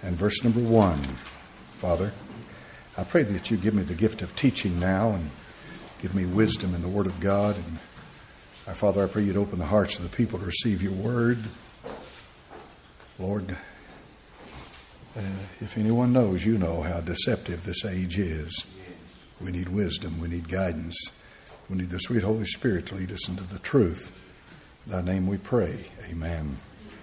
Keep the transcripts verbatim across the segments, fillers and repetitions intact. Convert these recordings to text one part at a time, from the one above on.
and verse number one. Father, I pray that you give me the gift of teaching now and give me wisdom in the Word of God. And our Father, I pray you'd open the hearts of the people to receive your Word. Lord, uh, if anyone knows, you know how deceptive this age is. We need wisdom. We need guidance. We need the sweet Holy Spirit to lead us into the truth. In thy name we pray. Amen.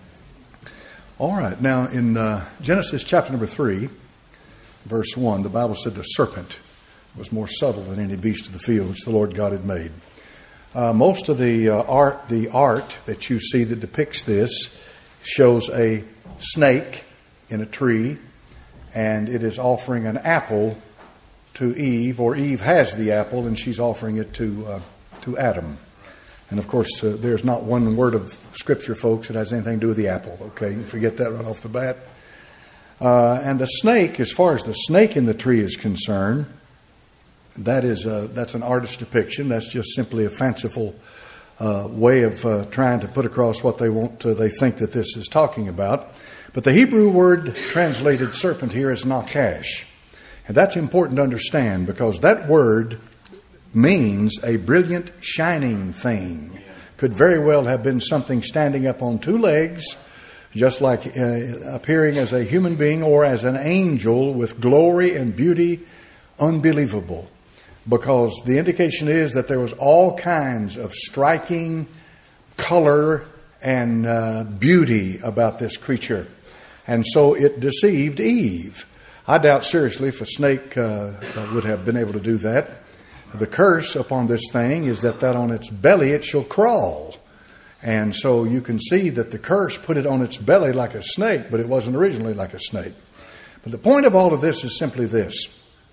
All right. Now, in uh, Genesis chapter number three, verse one, the Bible said the serpent was more subtle than any beast of the field which the Lord God had made. Uh, most of the uh, art, the art that you see that depicts this shows a snake in a tree, and it is offering an apple to Eve, or Eve has the apple and she's offering it to uh, to Adam. And of course, uh, there's not one word of Scripture, folks, that has anything to do with the apple. Okay, you forget that right off the bat. Uh, and the snake, as far as the snake in the tree is concerned, that is a, that's an artist's depiction. That's just simply a fanciful uh, way of uh, trying to put across what they want. Uh, they think that this is talking about. But the Hebrew word translated serpent here is nakash. And that's important to understand, because that word means a brilliant, shining thing. Could very well have been something standing up on two legs, just like uh, appearing as a human being or as an angel with glory and beauty unbelievable. Because the indication is that there was all kinds of striking color and uh, beauty about this creature. And so it deceived Eve. I doubt seriously if a snake uh, would have been able to do that. The curse upon this thing is that, that on its belly it shall crawl. And so you can see that the curse put it on its belly like a snake, but it wasn't originally like a snake. But the point of all of this is simply this.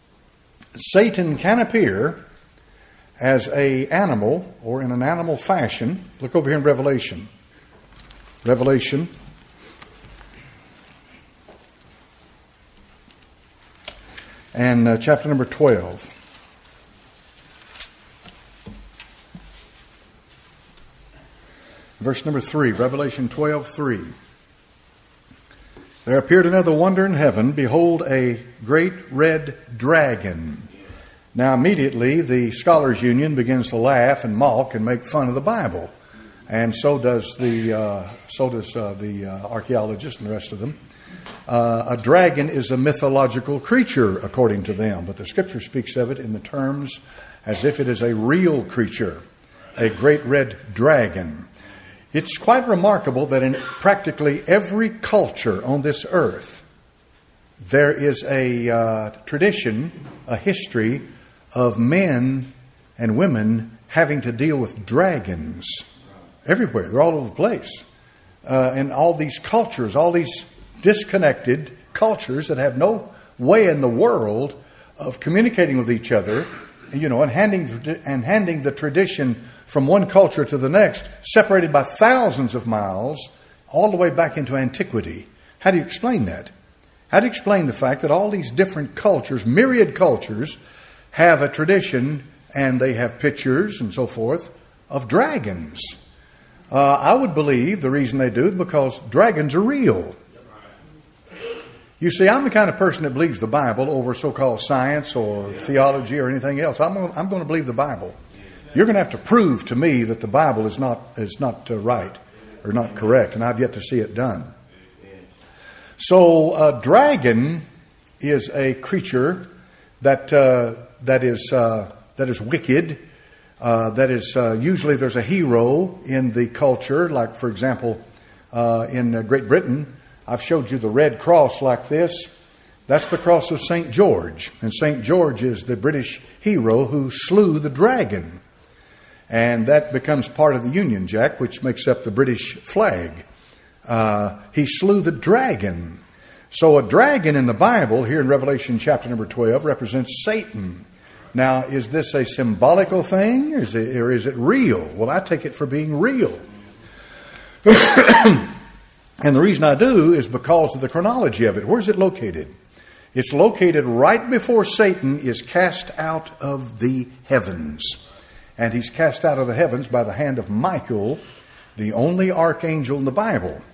Satan can appear as an animal or in an animal fashion. Look over here in Revelation. Revelation. And uh, chapter number twelve. Verse number three, Revelation twelve, three. There appeared another wonder in heaven. Behold, a great red dragon. Now immediately the Scholars Union begins to laugh and mock and make fun of the Bible. And so does the uh, so does uh, the uh, archaeologists and the rest of them. Uh, a dragon is a mythological creature, according to them, but the Scripture speaks of it in the terms as if it is a real creature, a great red dragon. It's quite remarkable that in practically every culture on this earth, there is a uh, tradition, a history of men and women having to deal with dragons. Everywhere. They're all over the place. Uh, and all these cultures, all these disconnected cultures that have no way in the world of communicating with each other, you know, and handing and handing the tradition from one culture to the next, separated by thousands of miles, all the way back into antiquity. How do you explain that? How do you explain the fact that all these different cultures, myriad cultures, have a tradition and they have pictures and so forth of dragons? Uh, I would believe the reason they do is because dragons are real. You see, I'm the kind of person that believes the Bible over so-called science or theology or anything else. I'm going, I'm going to believe the Bible. You're going to have to prove to me that the Bible is not is not uh, right or not correct, and I've yet to see it done. So, a dragon is a creature that uh, that is uh, that is wicked. Uh, that is uh, usually there's a hero in the culture, like for example, uh, in uh, Great Britain. I've showed you the red cross like this. That's the cross of Saint George. And Saint George is the British hero who slew the dragon. And that becomes part of the Union Jack, which makes up the British flag. Uh, he slew the dragon. So a dragon in the Bible, here in Revelation chapter number twelve, represents Satan. Now, is this a symbolical thing, or is it, or is it real? Well, I take it for being real. And the reason I do is because of the chronology of it. Where's it located? It's located right before Satan is cast out of the heavens. And he's cast out of the heavens by the hand of Michael, the only archangel in the Bible.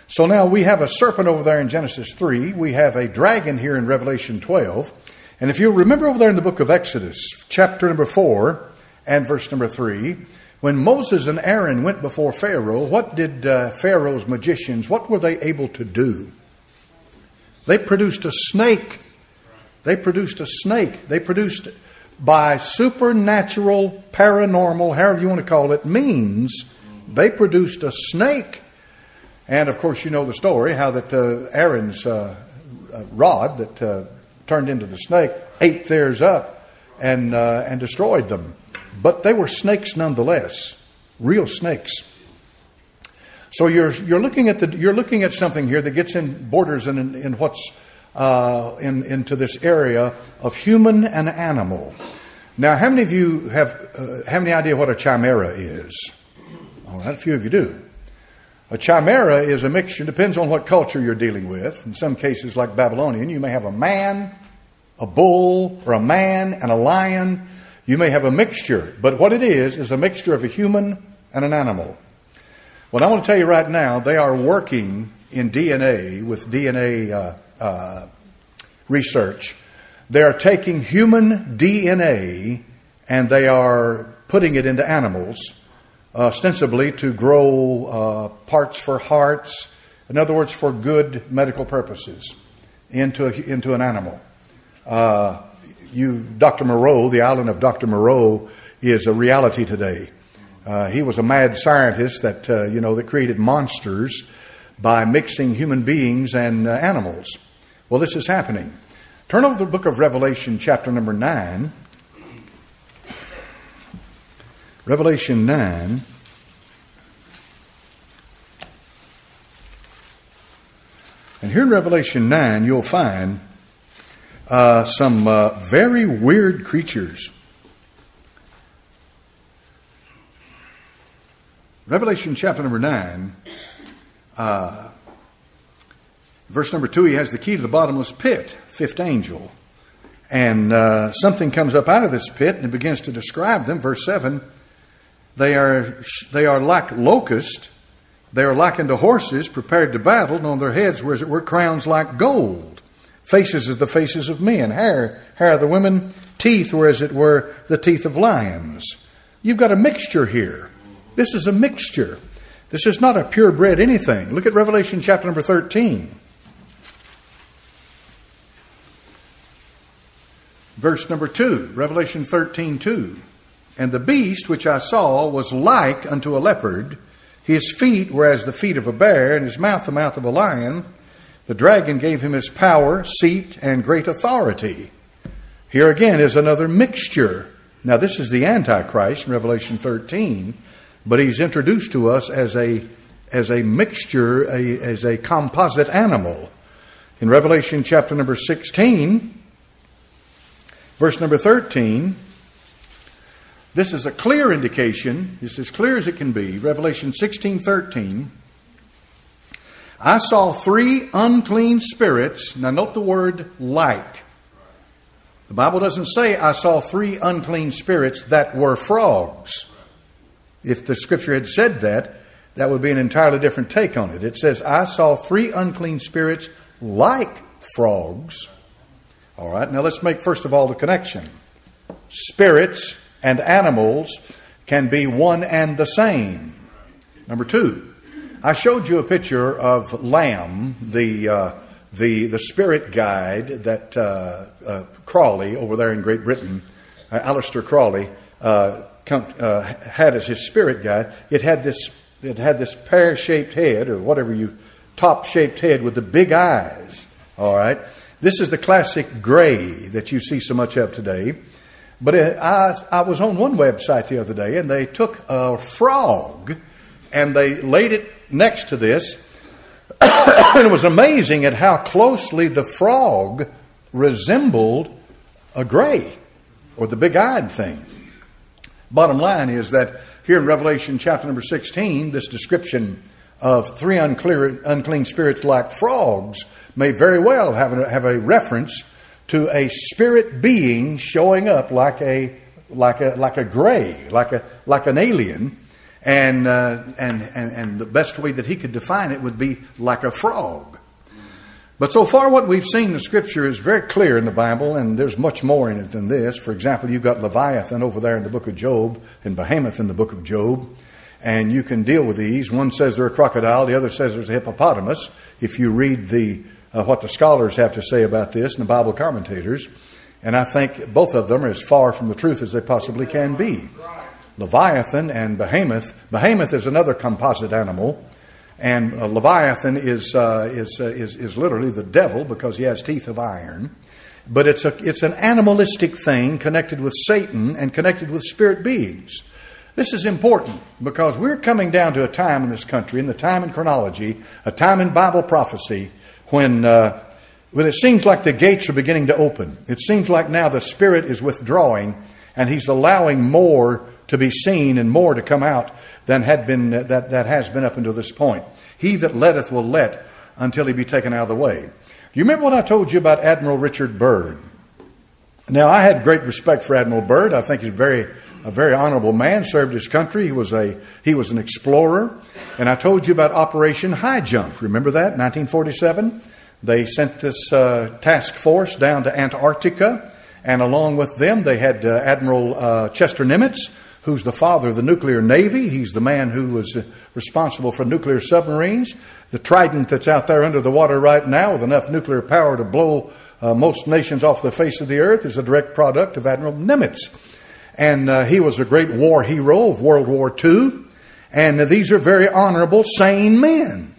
So now we have a serpent over there in Genesis three. We have a dragon here in Revelation twelve. And if you remember over there in the book of Exodus, chapter number four and verse number three, when Moses and Aaron went before Pharaoh, what did uh, Pharaoh's magicians, what were they able to do? They produced a snake. They produced a snake. They produced, by supernatural, paranormal, however you want to call it, means, they produced a snake. And of course you know the story, how that uh, Aaron's uh, uh, rod that uh, turned into the snake ate theirs up and uh, and destroyed them. But they were snakes nonetheless, real snakes. So you're you're looking at the you're looking at something here that gets in borders in in what's uh, in into this area of human and animal. Now, how many of you have uh, have any idea what a chimera is? All right, a few of you do. A chimera is a mixture, depends on what culture you're dealing with. In some cases, like Babylonian, you may have a man, a bull, or a man and a lion. You may have a mixture, but what it is, is a mixture of a human and an animal. Well, I want to tell you right now, they are working in D N A with D N A uh, uh, research. They are taking human D N A and they are putting it into animals, ostensibly to grow uh, parts for hearts, in other words, for good medical purposes, into a, into an animal. Uh, you, Doctor Moreau, the island of Doctor Moreau, is a reality today. Uh, he was a mad scientist that uh, you know that created monsters by mixing human beings and uh, animals. Well, this is happening. Turn over to the book of Revelation, chapter number nine. Revelation nine. And here in Revelation nine, you'll find uh, some uh, very weird creatures. Revelation chapter number nine, uh, verse number two, he has the key to the bottomless pit, fifth angel. And uh, something comes up out of this pit and it begins to describe them. Verse seven, they are they are like locusts. They are like unto horses prepared to battle, and on their heads were as it were crowns like gold. Faces as the faces of men, hair, hair of the women, teeth were as it were the teeth of lions. You've got a mixture here. This is a mixture. This is not a purebred anything. Look at Revelation chapter number thirteen. Verse number two, Revelation thirteen two. And the beast which I saw was like unto a leopard. His feet were as the feet of a bear, and his mouth the mouth of a lion. The dragon gave him his power, seat, and great authority. Here again is another mixture. Now this is the Antichrist in Revelation thirteen, but he's introduced to us as a as a mixture, a, as a composite animal. In Revelation chapter number sixteen, verse number thirteen, this is a clear indication, it's as clear as it can be. Revelation sixteen thirteen. I saw three unclean spirits. Now note the word like. The Bible doesn't say I saw three unclean spirits that were frogs. If the scripture had said that, that would be an entirely different take on it. It says, I saw three unclean spirits like frogs. All right, now let's make first of all the connection. Spirits and animals can be one and the same. Number two, I showed you a picture of Lamb, the uh, the the spirit guide that uh, uh, Crawley over there in Great Britain, uh, Aleister Crowley, uh, come, uh, had as his spirit guide. It had this it had this pear-shaped head, or whatever you top-shaped head with the big eyes. All right, this is the classic gray that you see so much of today. But it, I I was on one website the other day, and they took a frog and they laid it next to this. And it was amazing at how closely the frog resembled a gray, or the big-eyed thing. Bottom line is that here in Revelation chapter number sixteen, this description of three unclear, unclean spirits like frogs may very well have a, have a reference to a spirit being showing up like a like a like a gray, like a like an alien. And, uh, and, and, and the best way that he could define it would be like a frog. But so far what we've seen in the Scripture is very clear in the Bible, and there's much more in it than this. For example, you've got Leviathan over there in the book of Job, and Behemoth in the book of Job. And you can deal with these. One says they're a crocodile, the other says there's a hippopotamus. If you read the uh, what the scholars have to say about this and the Bible commentators. And I think both of them are as far from the truth as they possibly can be. Leviathan and Behemoth. Behemoth is another composite animal, and uh, Leviathan is, uh, is, uh, is is literally the devil because he has teeth of iron. But it's a it's an animalistic thing connected with Satan and connected with spirit beings. This is important because we're coming down to a time in this country, in the time in chronology, a time in Bible prophecy when uh, when it seems like the gates are beginning to open. It seems like now the Spirit is withdrawing and He's allowing more to be seen and more to come out than had been that, that has been up until this point. He that letteth will let until he be taken out of the way. You remember what I told you about Admiral Richard Byrd? Now, I had great respect for Admiral Byrd. I think he's very a very honorable man, served his country. He was a he was an explorer. And I told you about Operation High Jump. Remember that? nineteen forty-seven. They sent this uh, task force down to Antarctica. And along with them, they had uh, Admiral uh, Chester Nimitz, who's the father of the nuclear navy. He's the man who was responsible for nuclear submarines. The Trident that's out there under the water right now with enough nuclear power to blow uh, most nations off the face of the earth is a direct product of Admiral Nimitz. And uh, he was a great war hero of World War Two. And uh, these are very honorable, sane men.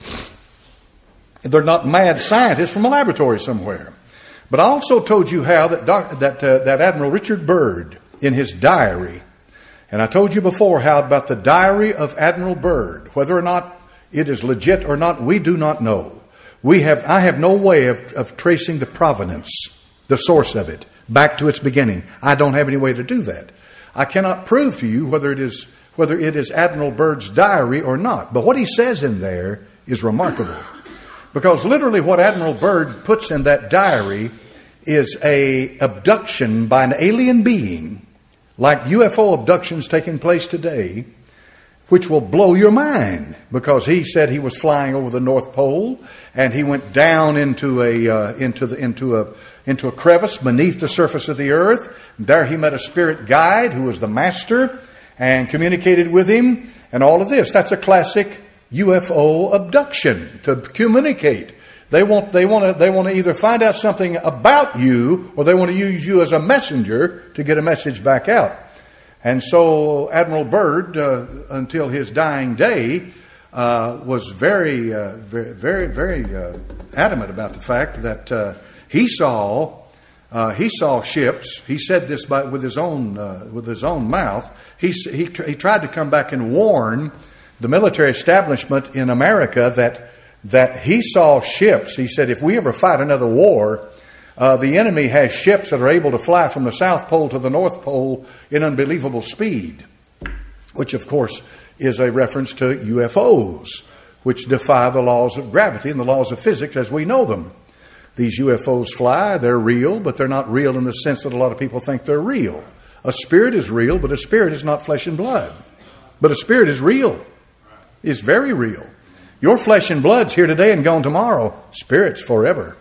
They're not mad scientists from a laboratory somewhere. But I also told you how that doc, that, uh, that Admiral Richard Byrd, in his diary, and I told you before how about the diary of Admiral Byrd, whether or not it is legit or not, we do not know. We have, I have no way of, of tracing the provenance, the source of it, back to its beginning. I don't have any way to do that. I cannot prove to you whether it is whether it is Admiral Byrd's diary or not. But what he says in there is remarkable. Because literally what Admiral Byrd puts in that diary is a abduction by an alien being, like U F O abductions taking place today, which will blow your mind. Because he said he was flying over the North Pole, and he went down into a uh, into the into a into a crevice beneath the surface of the earth. There he met a spirit guide who was the master and communicated with him, and all of this. That's a classic U F O abduction, to communicate. They want they want to they want to either find out something about you, or they want to use you as a messenger to get a message back out. And so Admiral Byrd, uh, until his dying day, uh, was very uh, very very very uh, adamant about the fact that uh, he saw uh, he saw ships. He said this by, with his own uh, with his own mouth. He he he tried to come back and warn the military establishment in America that that he saw ships. He said, if we ever fight another war, uh, the enemy has ships that are able to fly from the South Pole to the North Pole in unbelievable speed, which of course is a reference to U F Os, which defy the laws of gravity and the laws of physics as we know them. These U F Os fly, they're real, but they're not real in the sense that a lot of people think they're real. A spirit is real, but a spirit is not flesh and blood. But a spirit is real. It's very real. Your flesh and blood's here today and gone tomorrow. Spirit's forever.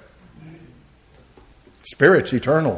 Spirit's eternal.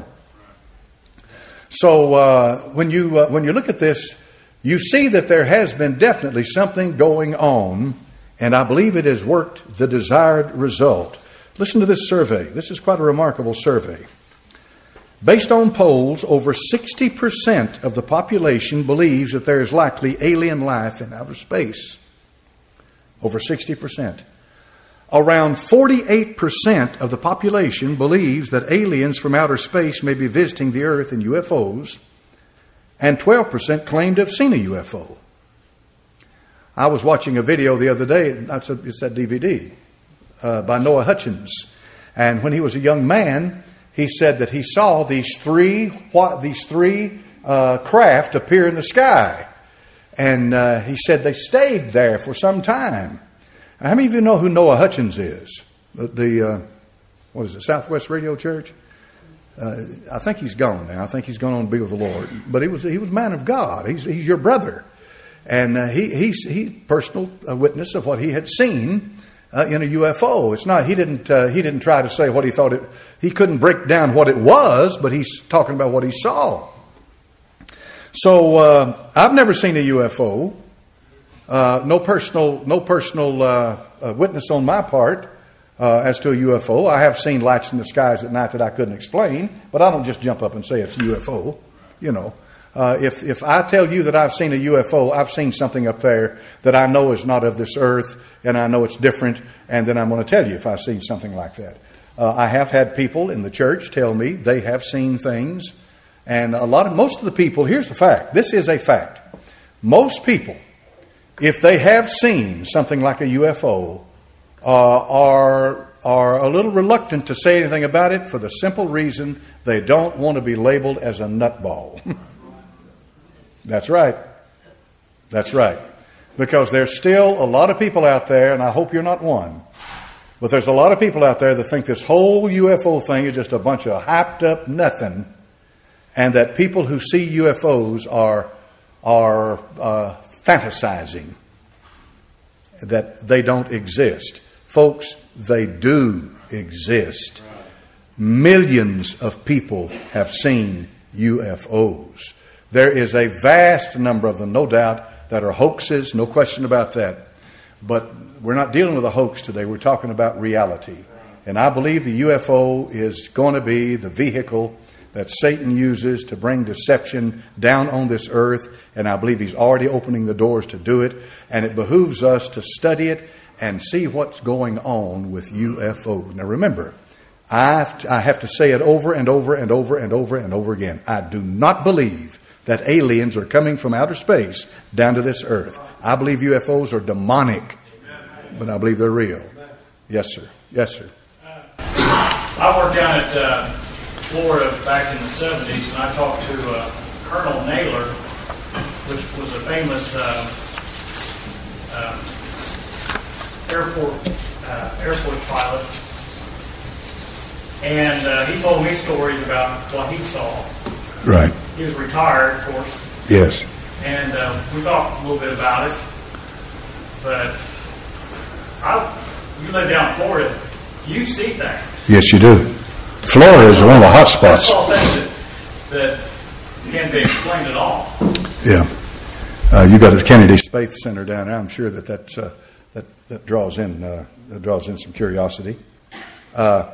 So uh, when you uh, when you look at this, you see that there has been definitely something going on, and I believe it has worked the desired result. Listen to this survey. This is quite a remarkable survey. Based on polls, over sixty percent of the population believes that there is likely alien life in outer space. Over sixty percent. Around forty-eight percent of the population believes that aliens from outer space may be visiting the earth in U F Os, and twelve percent claim to have seen a U F O. I was watching a video the other day, it's, a, it's that D V D, uh, by Noah Hutchins. And when he was a young man, he said that he saw these three what, these three uh, craft appear in the sky. And uh, he said they stayed there for some time. How many of you know who Noah Hutchins is? The, the uh, what is it, Southwest Radio Church? Uh, I think he's gone now. I think he's gone on to be with the Lord. But he was he was a man of God. He's he's your brother. And uh, he he he personal uh, witness of what he had seen uh, in a U F O. It's not he didn't uh, he didn't try to say what he thought it. He couldn't break down what it was, but he's talking about what he saw. So uh, I've never seen a U F O. Uh, no personal no personal uh, uh, witness on my part uh, as to a U F O. I have seen lights in the skies at night that I couldn't explain, but I don't just jump up and say it's a U F O. You know. Uh, if if I tell you that I've seen a U F O, I've seen something up there that I know is not of this earth, and I know it's different, and then I'm going to tell you if I've seen something like that. Uh, I have had people in the church tell me they have seen things, and a lot of most of the people. Here's the fact. This is a fact. Most people, if they have seen something like a U F O, uh, are are a little reluctant to say anything about it for the simple reason they don't want to be labeled as a nutball. That's right. That's right. Because there's still a lot of people out there, and I hope you're not one, but there's a lot of people out there that think this whole U F O thing is just a bunch of hyped up nothing, and that people who see U F Os are are uh, fantasizing that they don't exist. Folks, they do exist. Millions of people have seen U F Os. There is a vast number of them, no doubt, that are hoaxes, no question about that. But we're not dealing with a hoax today. We're talking about reality. And I believe the U F O is going to be the vehicle that Satan uses to bring deception down on this earth. And I believe he's already opening the doors to do it. And it behooves us to study it and see what's going on with U F Os. Now remember, I have to, I have to say it over and over and over and over and over again. I do not believe that aliens are coming from outer space down to this earth. I believe U F Os are demonic, but I believe they're real. Yes, sir. Yes, sir. Uh, I worked down at uh, Florida back in the seventies, and I talked to uh, Colonel Naylor, which was a famous uh, uh, Air Force, uh, Air Force pilot. And uh, he told me stories about what he saw. Right. He was retired, of course. Yes. And uh, we talked a little bit about it. But I, you live down in Florida, you see things. Yes, you do. Florida is one of the hot spots. That's all things that, that can't be explained at all. Yeah. Uh, you got the Kennedy Space Center down there. I'm sure that that's, uh, that that draws in uh, that draws in some curiosity. Uh,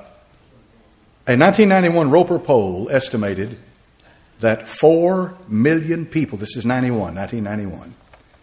a nineteen ninety-one Roper poll estimated that four million people, this is ninety-one, nineteen ninety-one,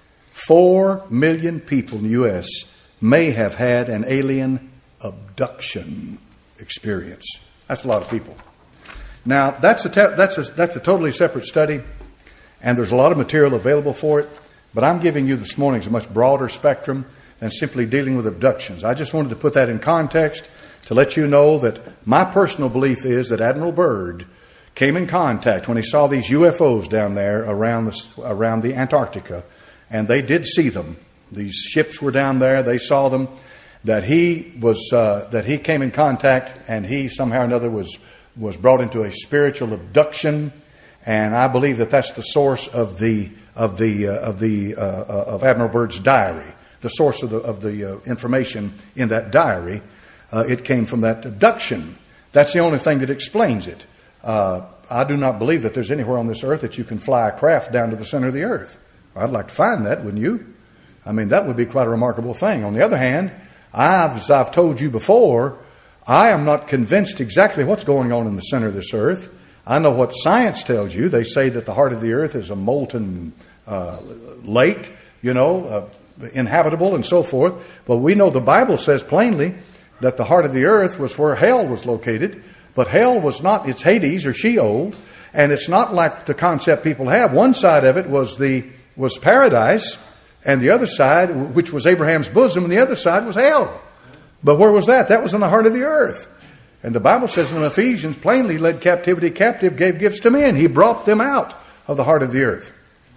four million people in the U S may have had an alien abduction experience. That's a lot of people. Now, that's a, te- that's a, that's a totally separate study, and there's a lot of material available for it, but I'm giving you this morning a much broader spectrum than simply dealing with abductions. I just wanted to put that in context to let you know that my personal belief is that Admiral Byrd came in contact when he saw these U F Os down there around the, around the Antarctica, and they did see them. These ships were down there; they saw them. That he was uh, that he came in contact, and he somehow or another was was brought into a spiritual abduction, and I believe that that's the source of the of the uh, of the uh, uh, of Admiral Byrd's diary. The source of the of the uh, information in that diary, uh, it came from that abduction. That's the only thing that explains it. Uh, I do not believe that there's anywhere on this earth that you can fly a craft down to the center of the earth. I'd like to find that, wouldn't you? I mean, that would be quite a remarkable thing. On the other hand, I've, as I've told you before, I am not convinced exactly what's going on in the center of this earth. I know what science tells you. They say that the heart of the earth is a molten uh, lake, you know, uh, inhabitable and so forth. But we know the Bible says plainly that the heart of the earth was where hell was located. But hell was not, it's Hades or Sheol, and it's not like the concept people have. One side of it was the was paradise, and the other side, which was Abraham's bosom, and the other side was hell. But where was that? That was in the heart of the earth. And the Bible says in Ephesians, plainly led captivity captive, gave gifts to men. He brought them out of the heart of the earth.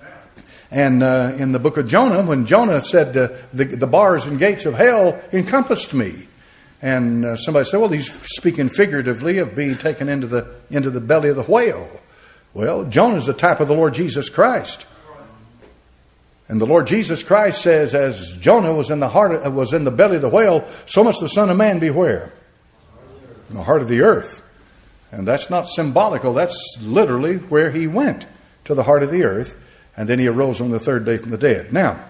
And uh, in the book of Jonah, when Jonah said, uh, the, the bars and gates of hell encompassed me. And uh, somebody said, well, he's speaking figuratively of being taken into the into the belly of the whale. Well, Jonah is a type of the Lord Jesus Christ. And the Lord Jesus Christ says, as Jonah was in the heart of, was in the belly of the whale, so must the Son of Man be where? In the heart of the earth. And that's not symbolical. That's literally where he went, to the heart of the earth. And then he arose on the third day from the dead. Now,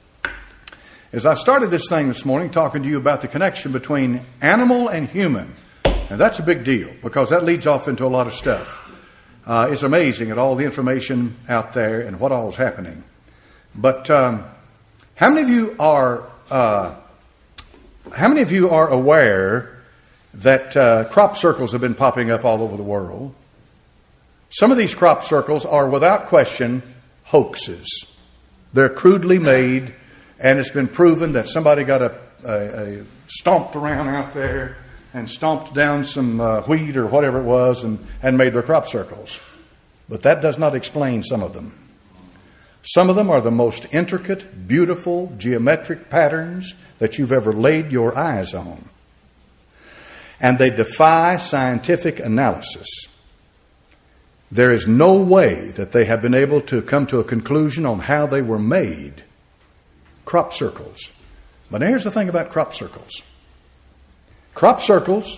as I started this thing this morning, talking to you about the connection between animal and human, and that's a big deal because that leads off into a lot of stuff. Uh, it's amazing at all the information out there and what all is happening. But um, how many of you are uh, how many of you are aware that uh, crop circles have been popping up all over the world? Some of these crop circles are without question hoaxes. They're crudely made. And it's been proven that somebody got a, a, a stomped around out there and stomped down some uh, wheat or whatever it was and, and made their crop circles. But that does not explain some of them. Some of them are the most intricate, beautiful, geometric patterns that you've ever laid your eyes on. And they defy scientific analysis. There is no way that they have been able to come to a conclusion on how they were made. Crop circles. But here's the thing about crop circles. Crop circles,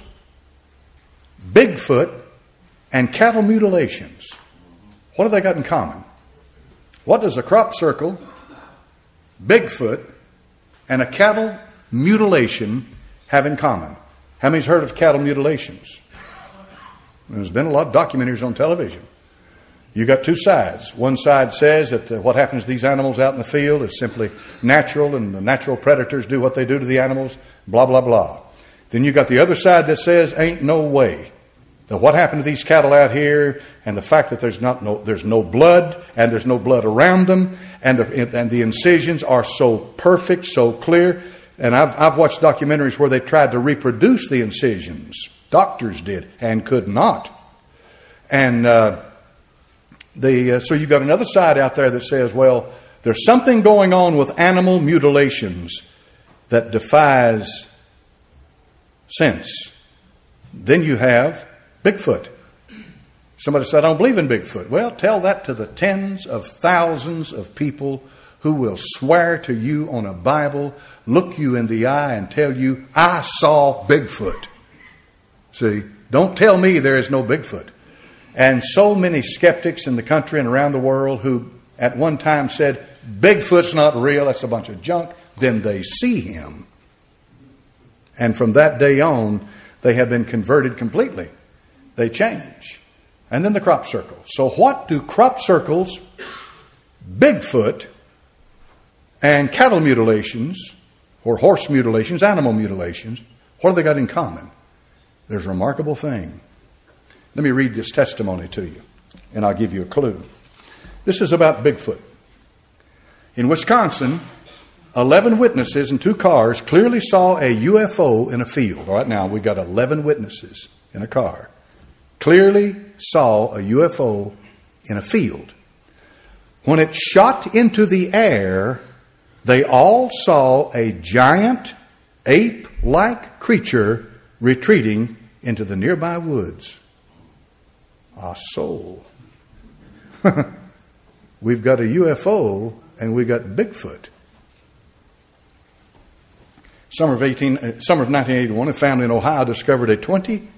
Bigfoot, and cattle mutilations. What have they got in common? What does a crop circle, Bigfoot, and a cattle mutilation have in common? How many's heard of cattle mutilations? There's been a lot of documentaries on television. You got two sides. One side says that uh, what happens to these animals out in the field is simply natural, and the natural predators do what they do to the animals, blah, blah, blah. Then you got the other side that says, ain't no way. That what happened to these cattle out here, and the fact that there's not no there's no blood, and there's no blood around them, and the and the incisions are so perfect, so clear. And I've I've watched documentaries where they tried to reproduce the incisions. Doctors did and could not. And uh, The, uh, so you've got another side out there that says, well, there's something going on with animal mutilations that defies sense. Then you have Bigfoot. Somebody said, I don't believe in Bigfoot. Well, tell that to the tens of thousands of people who will swear to you on a Bible, look you in the eye and tell you, I saw Bigfoot. See, don't tell me there is no Bigfoot. And so many skeptics in the country and around the world who at one time said, Bigfoot's not real, that's a bunch of junk. Then they see him. And from that day on, they have been converted completely. They change. And then the crop circle. So what do crop circles, Bigfoot, and cattle mutilations, or horse mutilations, animal mutilations, what have they got in common? There's a remarkable thing. Let me read this testimony to you, and I'll give you a clue. This is about Bigfoot. In Wisconsin, eleven witnesses in two cars clearly saw a U F O in a field. All right, now we've got eleven witnesses in a car. Clearly saw a U F O in a field. When it shot into the air, they all saw a giant, ape-like creature retreating into the nearby woods. Ah, so we've got a U F O and we've got Bigfoot. Summer of eighteen, uh, summer of nineteen eighty-one, a family in Ohio discovered a twenty-inch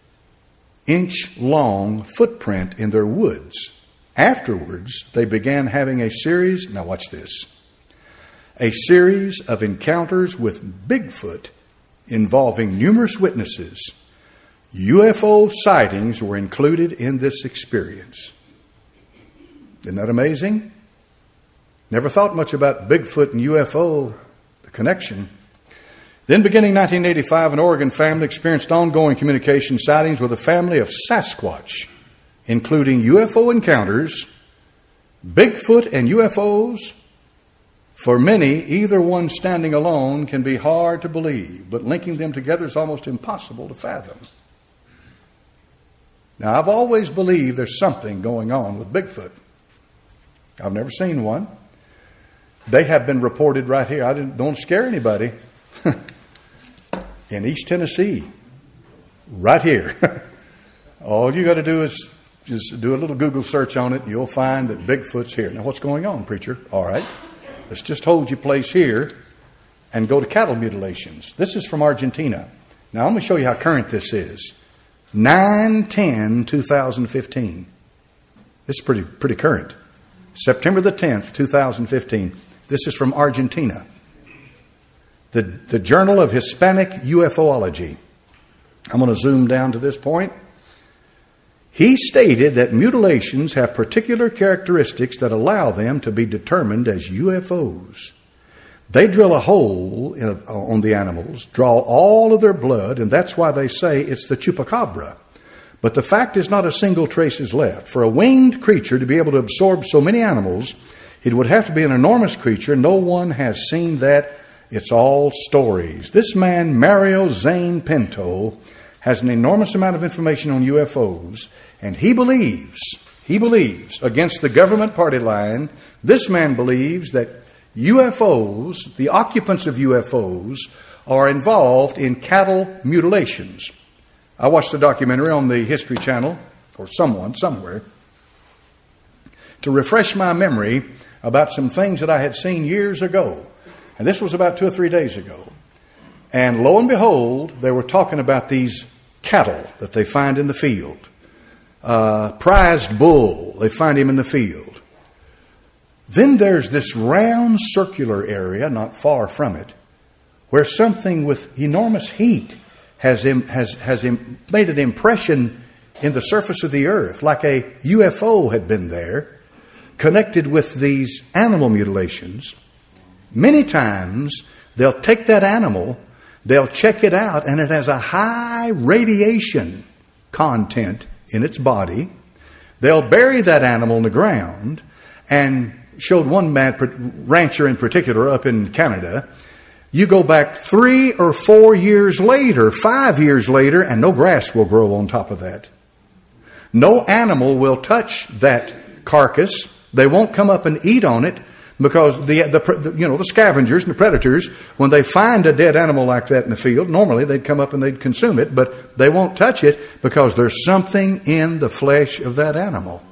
long footprint in their woods. Afterwards, they began having a series. Now, watch this: a series of encounters with Bigfoot involving numerous witnesses. U F O sightings were included in this experience. Isn't that amazing? Never thought much about Bigfoot and U F O, the connection. Then beginning nineteen eighty-five, an Oregon family experienced ongoing communication sightings with a family of Sasquatch, including U F O encounters, Bigfoot and U F Os. For many, either one standing alone can be hard to believe, but linking them together is almost impossible to fathom. Now, I've always believed there's something going on with Bigfoot. I've never seen one. They have been reported right here. I didn't, don't scare anybody. In East Tennessee. Right here. All you got to do is just do a little Google search on it, and you'll find that Bigfoot's here. Now, what's going on, preacher? All right. Let's just hold your place here and go to cattle mutilations. This is from Argentina. Now, I'm going to show you how current this is. nine ten twenty fifteen. This is pretty, pretty current. September the tenth, twenty fifteen. This is from Argentina. The, the Journal of Hispanic UFOlogy. I'm going to zoom down to this point. He stated that mutilations have particular characteristics that allow them to be determined as U F Os. They drill a hole in a, on the animals, draw all of their blood, and that's why they say it's the chupacabra. But the fact is not a single trace is left. For a winged creature to be able to absorb so many animals, it would have to be an enormous creature. No one has seen that. It's all stories. This man, Mario Zane Pinto, has an enormous amount of information on U F Os, and he believes, he believes, against the government party line, this man believes that U F Os, the occupants of U F Os, are involved in cattle mutilations. I watched a documentary on the History Channel, or someone, somewhere, to refresh my memory about some things that I had seen years ago. And this was about two or three days ago. And lo and behold, they were talking about these cattle that they find in the field. Uh, prized bull, they find him in the field. Then there's this round circular area not far from it where something with enormous heat has, im- has, has im- made an impression in the surface of the earth, like a U F O had been there, connected with these animal mutilations. Many times they'll take that animal, they'll check it out, and it has a high radiation content in its body. They'll bury that animal in the ground, and showed one man, rancher in particular up in Canada, you go back three or four years later, five years later, and no grass will grow on top of that. No animal will touch that carcass. They won't come up and eat on it, because the, the you know the scavengers and the predators, when they find a dead animal like that in the field, normally they'd come up and they'd consume it, but they won't touch it because there's something in the flesh of that animal.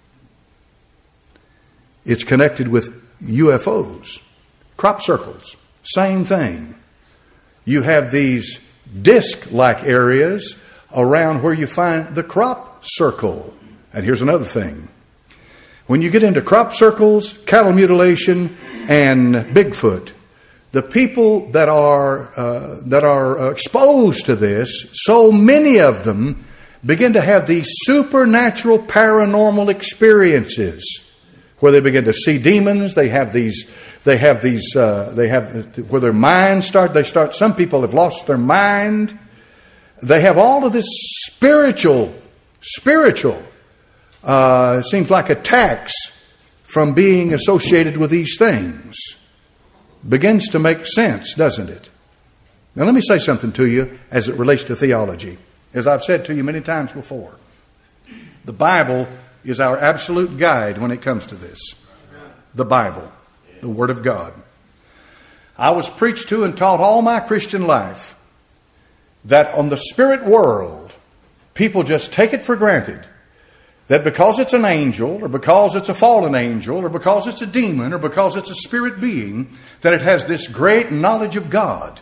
It's connected with U F Os. Crop circles, same thing. You have these disc-like areas around where you find the crop circle. And here's another thing. When you get into crop circles, cattle mutilation, and Bigfoot, the people that are uh, that are exposed to this, so many of them begin to have these supernatural paranormal experiences, where they begin to see demons. They have these, they have these, uh, they have where their minds start. They start. Some people have lost their mind. They have all of this spiritual, spiritual. Uh, seems like attacks from being associated with these things. Begins to make sense, doesn't it? Now let me say something to you as it relates to theology. As I've said to you many times before, the Bible is our absolute guide when it comes to this. The Bible, the Word of God. I was preached to and taught all my Christian life that on the spirit world, people just take it for granted that because it's an angel, or because it's a fallen angel, or because it's a demon, or because it's a spirit being, that it has this great knowledge of God.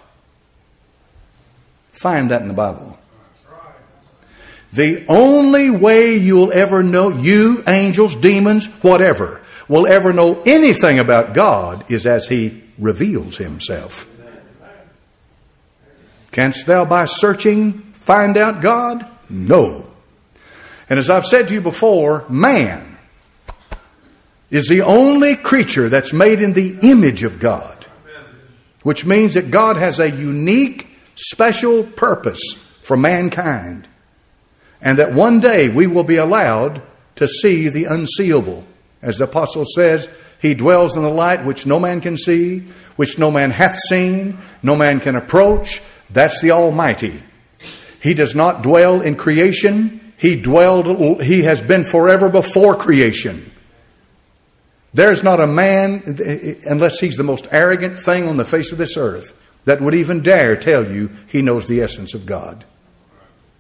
Find that in the Bible. The only way you'll ever know, you, angels, demons, whatever, will ever know anything about God is as He reveals Himself. Canst thou by searching find out God? No. And as I've said to you before, man is the only creature that's made in the image of God, which means that God has a unique, special purpose for mankind, and that one day we will be allowed to see the unseeable. As the apostle says, He dwells in the light which no man can see, which no man hath seen, no man can approach. That's the Almighty. He does not dwell in creation. He dwelled, He has been forever before creation. There's not a man, unless he's the most arrogant thing on the face of this earth, that would even dare tell you he knows the essence of God.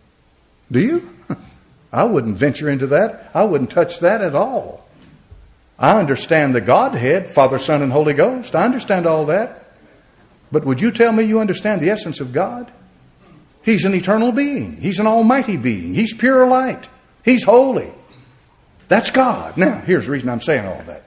Do you? I wouldn't venture into that. I wouldn't touch that at all. I understand the Godhead, Father, Son, and Holy Ghost. I understand all that. But would you tell me you understand the essence of God? He's an eternal being. He's an almighty being. He's pure light. He's holy. That's God. Now, here's the reason I'm saying all that.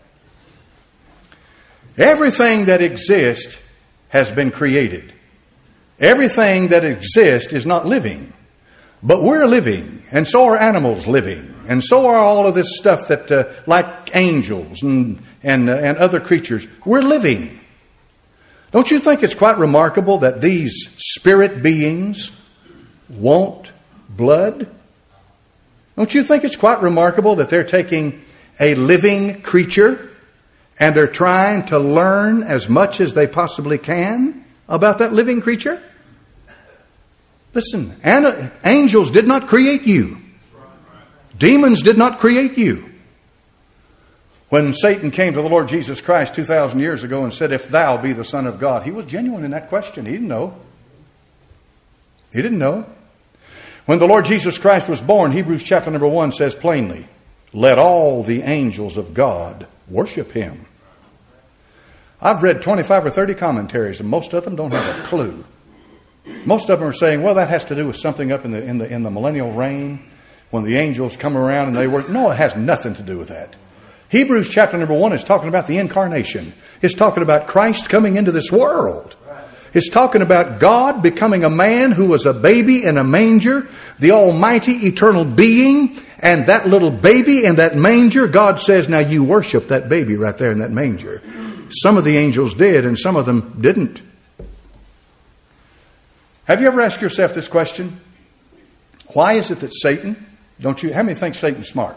Everything that exists has been created. Everything that exists is not living. But we're living, and so are animals living, and so are all of this stuff that, uh, like angels and and, uh, and other creatures, we're living. Don't you think it's quite remarkable that these spirit beings want blood? Don't you think it's quite remarkable that they're taking a living creature and they're trying to learn as much as they possibly can about that living creature? Listen, angels did not create you. Demons did not create you. When Satan came to the Lord Jesus Christ two thousand years ago and said, "If thou be the Son of God," he was genuine in that question. He didn't know. He didn't know. When the Lord Jesus Christ was born, Hebrews chapter number one says plainly, "Let all the angels of God worship him." I've read twenty-five or thirty commentaries, and most of them don't have a clue. Most of them are saying, well, that has to do with something up in the in the in the millennial reign when the angels come around and they worship. No, it has nothing to do with that. Hebrews chapter number one is talking about the incarnation. It's talking about Christ coming into this world. It's talking about God becoming a man who was a baby in a manger, the almighty eternal being, and that little baby in that manger, God says, now you worship that baby right there in that manger. Some of the angels did and some of them didn't. Have you ever asked yourself this question? Why is it that Satan, don't you, how many think Satan's smart?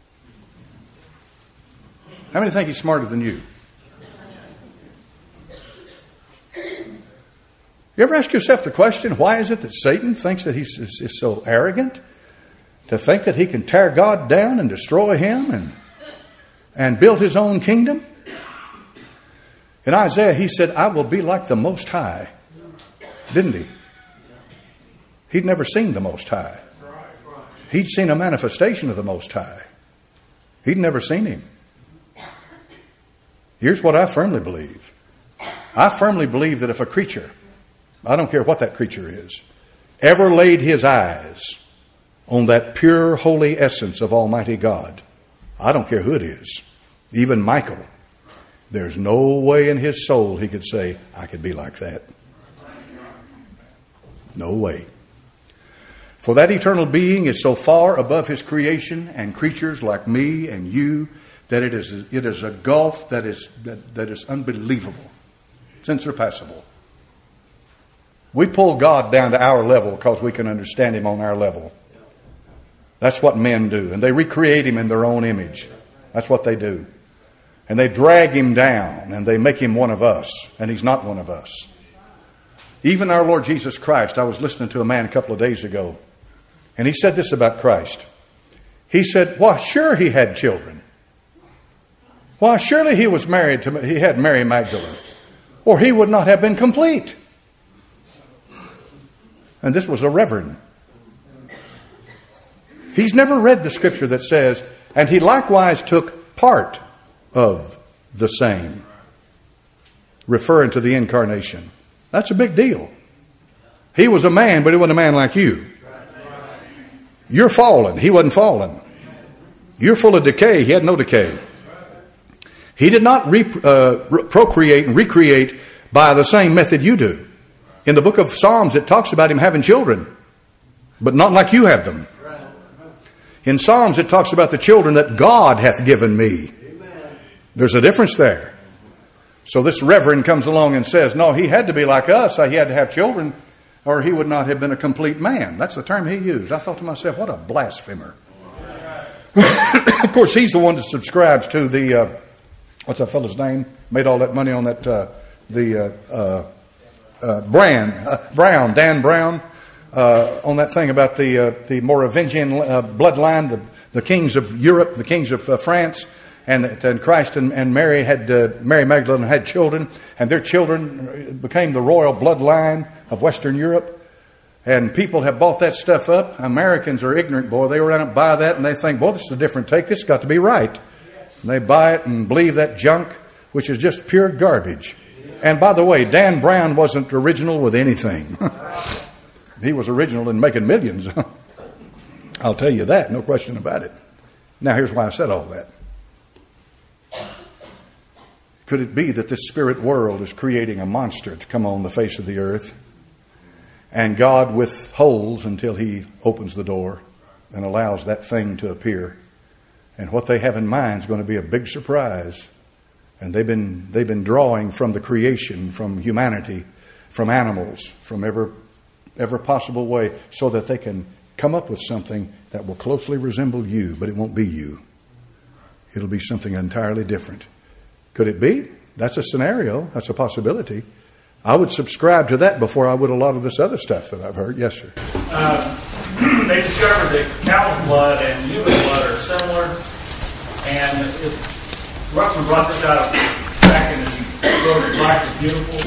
How many think he's smarter than you? You ever ask yourself the question, why is it that Satan thinks that he's is, is so arrogant to think that he can tear God down and destroy him and, and build his own kingdom? In Isaiah, he said, I will be like the Most High. Didn't he? He'd never seen the Most High. He'd seen a manifestation of the Most High. He'd never seen him. Here's what I firmly believe. I firmly believe that if a creature, I don't care what that creature is, ever laid his eyes on that pure, holy essence of Almighty God, I don't care who it is, even Michael, there's no way in his soul he could say, I could be like that. No way. For that eternal being is so far above his creation and creatures like me and you that it is it is a gulf that is that, that is unbelievable. It's insurpassable. We pull God down to our level because we can understand him on our level. That's what men do. And they recreate him in their own image. That's what they do. And they drag him down and they make him one of us. And he's not one of us. Even our Lord Jesus Christ, I was listening to a man a couple of days ago. And he said this about Christ. He said, well, sure he had children. Why, surely he was married to, he had Mary Magdalene, or he would not have been complete. And this was a reverend. He's never read the scripture that says, and he likewise took part of the same, referring to the incarnation. That's a big deal. He was a man, but he wasn't a man like you. You're fallen. He wasn't fallen. You're full of decay. He had no decay. He did not re, uh, procreate and recreate by the same method you do. In the book of Psalms, it talks about him having children, but not like you have them. In Psalms, it talks about the children that God hath given me. There's a difference there. So this reverend comes along and says, no, he had to be like us. He had to have children, or he would not have been a complete man. That's the term he used. I thought to myself, what a blasphemer. Of course, he's the one that subscribes to the... Uh, What's that fellow's name? Made all that money on that, uh, the, uh, uh, uh, Brown, uh, Brown, Dan Brown, uh, on that thing about the, uh, the Merovingian uh, bloodline, the, the kings of Europe, the kings of uh, France, and, and Christ and, and Mary had, uh, Mary Magdalene had children, and their children became the royal bloodline of Western Europe. And people have bought that stuff up. Americans are ignorant, boy. They run up, buy that, and they think, boy, this is a different take. This has got to be right. And they buy it and believe that junk, which is just pure garbage. And by the way, Dan Brown wasn't original with anything. He was original in making millions. I'll tell you that, no question about it. Now, here's why I said all that. Could it be that this spirit world is creating a monster to come on the face of the earth, and God withholds until He opens the door and allows that thing to appear? And what they have in mind is going to be a big surprise. And they've been they've been drawing from the creation, from humanity, from animals, from every every possible way, so that they can come up with something that will closely resemble you, but it won't be you. It'll be something entirely different. Could it be? That's a scenario. That's a possibility. I would subscribe to that before I would a lot of this other stuff that I've heard. Yes, sir. Uh, they discovered that cow's blood and human blood are similar, and it, Ruckman brought this out back in his book, Life is Beautiful.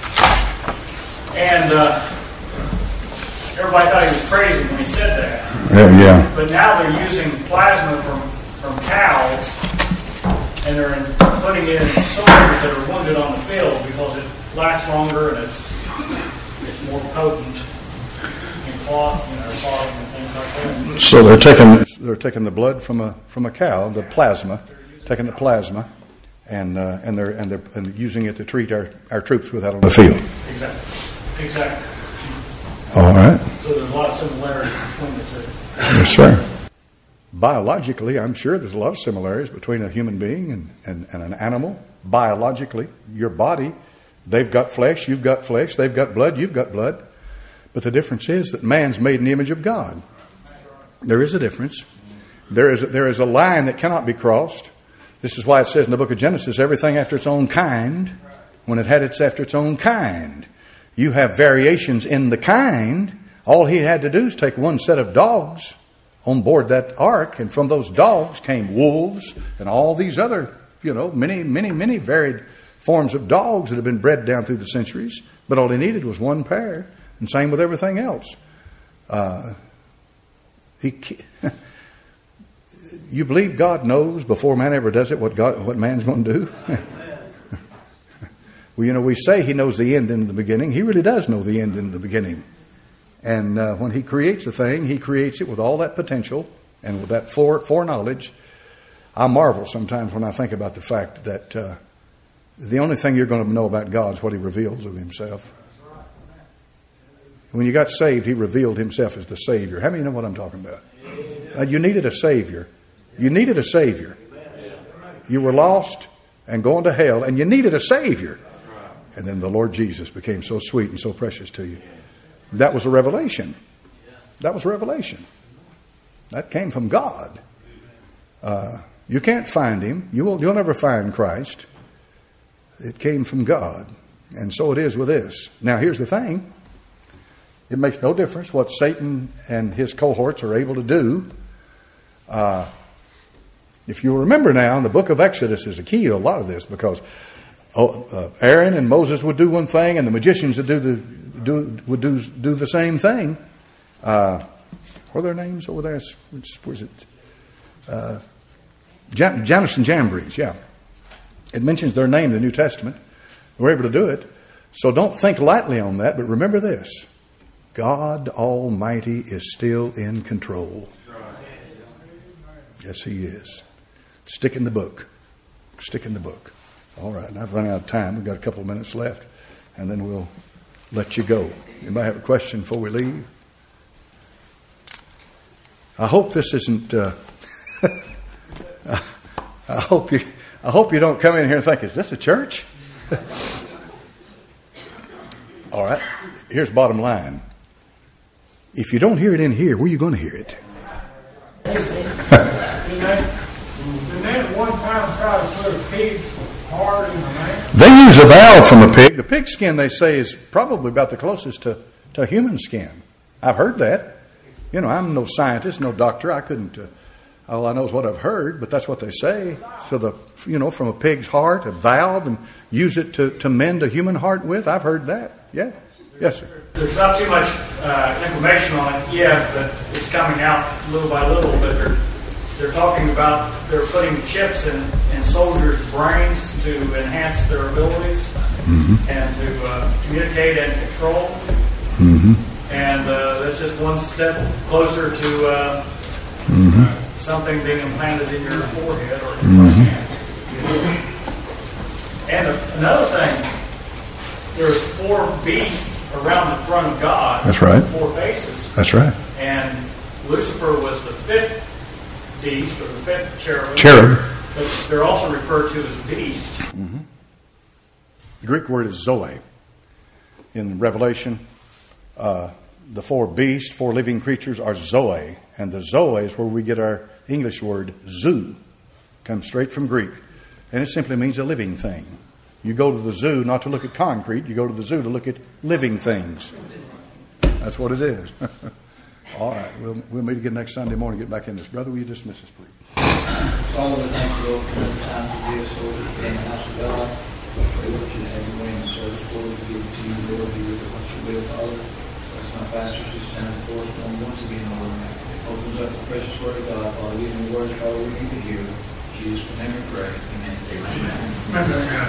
And uh, everybody thought he was crazy when he said that. Yeah, yeah. But now they're using plasma from, from cows, and they're in, putting it in soldiers that are wounded on the field because it lasts longer and it's it's more potent in clot, you know, clotting and things like that. So they're taking they're taking the blood from a from a cow, the plasma, taking the plasma, and uh, and they're and they're and using it to treat our, our troops with that on the field. Exactly. Exactly. All right. So there's a lot of similarities between the two. Yes, sir. Biologically, I'm sure there's a lot of similarities between a human being and, and, and an animal. Biologically, your body, they've got flesh, you've got flesh, they've got blood, you've got blood. But the difference is that man's made in the image of God. There is a difference. There is a, there is a line that cannot be crossed. This is why it says in the book of Genesis, everything after its own kind, when it had its after its own kind. You have variations in the kind. All he had to do is take one set of dogs on board that ark, and from those dogs came wolves and all these other, you know, many, many, many varied forms of dogs that have been bred down through the centuries. But all he needed was one pair, and same with everything else. Uh, he, you believe God knows before man ever does it what God, what man's going to do? Well, you know, we say He knows the end in the beginning. He really does know the end in the beginning. And uh, when He creates a thing, He creates it with all that potential and with that fore, foreknowledge. I marvel sometimes when I think about the fact that uh, the only thing you're going to know about God is what He reveals of Himself. When you got saved, He revealed Himself as the Savior. How many know what I'm talking about? Uh, you needed a Savior. You needed a Savior. You were lost and going to hell, and you needed a Savior. And then the Lord Jesus became so sweet and so precious to you. That was a revelation. That was a revelation. That came from God. Uh, you can't find Him. You will, you'll never find Christ. It came from God. And so it is with this. Now, here's the thing. It makes no difference what Satan and his cohorts are able to do. Uh, if you'll remember now, the book of Exodus is a key to a lot of this, because oh, uh, Aaron and Moses would do one thing, and the magicians would do the do would do do the same thing. Uh, what are their names over there? Which, where's it? Uh, Jan- Jannes and Jambres. Yeah, it mentions their name in the New Testament. They were able to do it. So don't think lightly on that. But remember this: God Almighty is still in control. Yes, He is. Stick in the book. Stick in the book. All right, and I've run out of time. We've got a couple of minutes left, and then we'll let you go. Anybody have a question before we leave? I hope this isn't. Uh, I hope you. I hope you don't come in here and think, "Is this a church?" All right. Here's the bottom line. If you don't hear it in here, where are you going to hear it? One time try to put a pig's heart in the man. They use a valve from a pig. The pig skin, they say, is probably about the closest to, to human skin. I've heard that. You know, I'm no scientist, no doctor. I couldn't. Uh, all I know is what I've heard, but that's what they say. So the, you know, from a pig's heart, a valve, and use it to, to mend a human heart with. I've heard that. Yeah. Yes, sir. There's not too much uh, information on it yet, but it's coming out little by little. But they're they're talking about they're putting chips in, in soldiers' brains to enhance their abilities mm-hmm. and to uh, communicate and control. Mm-hmm. And uh, that's just one step closer to uh, mm-hmm. uh, something being implanted in your forehead or in your mm-hmm. hand. And another thing, there's four beasts around the throne of God. That's right. Four faces. That's right. And Lucifer was the fifth beast or the fifth cherub. Cherub. But they're also referred to as beast. Mm-hmm. The Greek word is zoe. In Revelation, uh, the four beasts, four living creatures are zoe. And the zoe is where we get our English word zoo. Comes straight from Greek. And it simply means a living thing. You go to the zoo not to look at concrete. You go to the zoo to look at living things. That's what it is. All right. We'll, we'll meet again next Sunday morning. Get back in this. Brother, will you dismiss us, please? Father, we thank you, Lord, for the time to give us, Lord, in the house of God. We pray, Lord, you have your way in the service, Lord. We give it to you, Lord. Be with what you will, Father. Bless my pastors who stand before us once again, Lord. Opens up the precious word of God, Father. Even the words, Father, we need to hear. In Jesus' name we pray. Amen. Amen. Amen.